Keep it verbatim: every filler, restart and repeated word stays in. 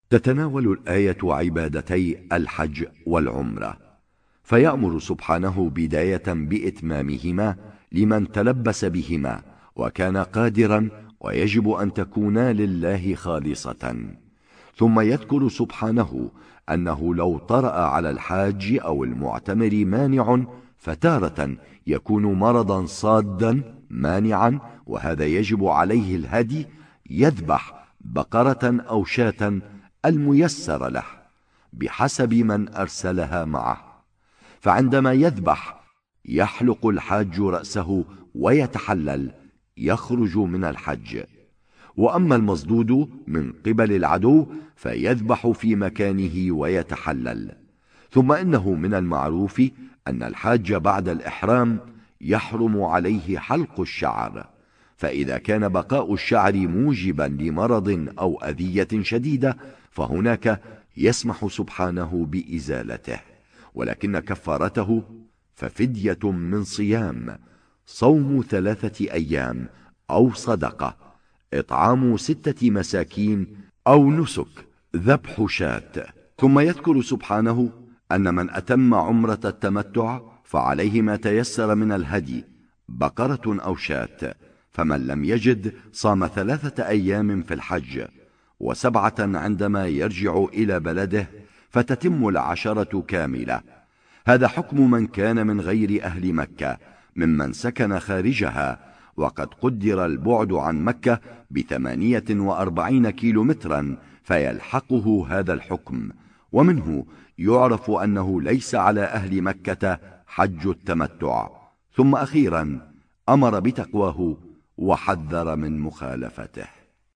تتناول الآية عبادتي الحج والعمرة، فيأمر سبحانه بداية بإتمامهما لمن تلبس بهما وكان قادرا، ويجب أن تكونا لله خالصة. ثم يذكر سبحانه أنه لو طرأ على الحاج أو المعتمر مانع، فتارة يكون مرضا صادا مانعا، وهذا يجب عليه الهدي، يذبح بقرة أو شاة الميسر له بحسب من أرسلها معه. فعندما يذبح يحلق الحاج رأسه ويتحلل، يخرج من الحج. وأما المصدود من قبل العدو فيذبح في مكانه ويتحلل. ثم إنه من المعروف أن الحاج بعد الإحرام يحرم عليه حلق الشعر، فإذا كان بقاء الشعر موجبا لمرض أو أذية شديدة فهناك يسمح سبحانه بإزالته، ولكن كفارته ففدية من صيام، صوم ثلاثة أيام، أو صدقة، إطعام ستة مساكين، أو نسك، ذبح شاة. ثم يذكر سبحانه أن من أتم عمرة التمتع فعليه ما تيسر من الهدي، بقرة أو شاة. فمن لم يجد صام ثلاثة أيام في الحج وسبعة عندما يرجع إلى بلده، فتتم العشرة كاملة. هذا حكم من كان من غير أهل مكة ممن سكن خارجها، وقد قدر البعد عن مكة بثمانية وأربعين كيلو مترا فيلحقه هذا الحكم، ومنه يعرف أنه ليس على أهل مكة حج التمتع. ثم أخيرا أمر بتقواه وحذر من مخالفته.